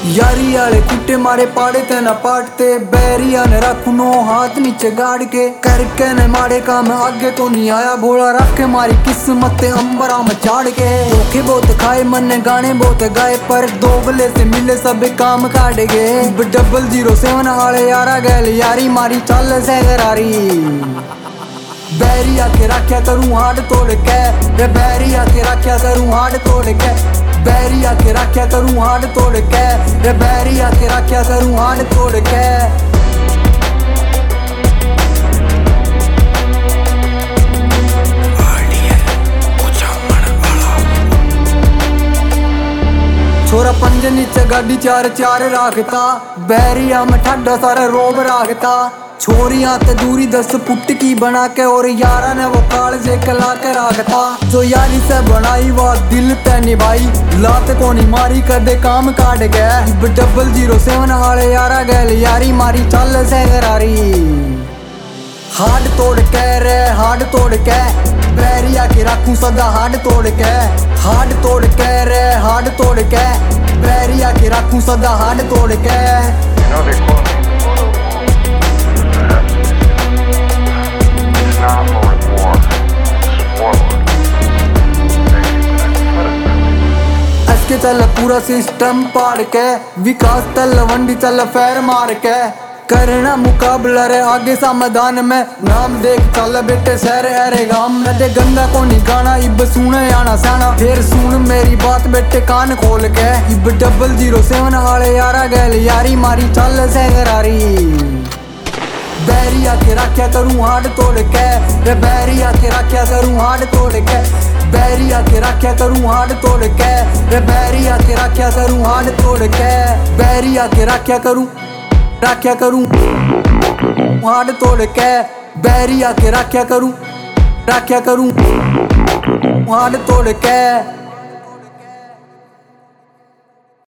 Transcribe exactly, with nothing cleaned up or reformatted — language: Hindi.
यारी आले कुटे मारे पाड़े ते न पाटते, बैरिया ने रखू नो हाथ नीचे गाड़ के। करके ने मारे काम आगे को नहीं आया, भोला रख के मारी किस्मत अंबरा में चाड़ के। धोखे बहुत खाए मन ने गाने बहुत गाए, पर दो बले से मिले सब काम काट गए। डबल जीरो सेवन आले यारा गैल यारी मारी चल से गरारी। बैरिया के रख्या करूं हाड तोड़ के, रे बैरिया के रख्या करूं हाड तोड़ के। बैरिया के रख्या करूं हाड तोड़ के, रे बैरिया के रख्या करूं हाड तोड़ के। छोरा पंज नीचे गाड़ी चार चार राखता, बैरिया में ठंडा सारा रोब राखता। छोरियां ते दूरी दस पुट की बना के, और यारा ने वो काल जे कला के राखता। जो यारी से बनाई वो दिल ते निभाई, लात को नहीं मारी कदे काम काट गए। डबल जीरो सेवन आले यारा गैल यारी मारी चल से गरारी। हाड तोड़ के रे हाड तोड़ के, बैरिया के रखूं सदा हाड तोड़ के। हाड तोड़ के रे हाड तोड़ के, बैरिया के रखूं सदा हाड तोड़ के। इसके चल पूरा सिस्टम पाड़ के, विकास तल वंडी चल फैर मार के। करना मुकाबला रे आगे सा मैदान में, नाम देख चल बेटे शहर अरे गाम में। दे गंदा को नहीं गाना इब सुने आना साना, फिर सुन मेरी बात बेटे कान खोल के। इब डबल जीरो सेवन आले यारा गैल यारी मारी चल से गरारी। बैरिया के रख्या करूं हाड तोड़ के, रे बैरिया के रख्या करूं हाड तोड़ के। बैरिया के रख्या करूं हाड तोड़ के, रे बैरिया के रख्या करूं हाड तोड़ के। बैरिया के रख्या करूं रख्या करूं हाड तोड़ के। बैरिया के रख्या करूं रख्या करूं हाड तोड़ के।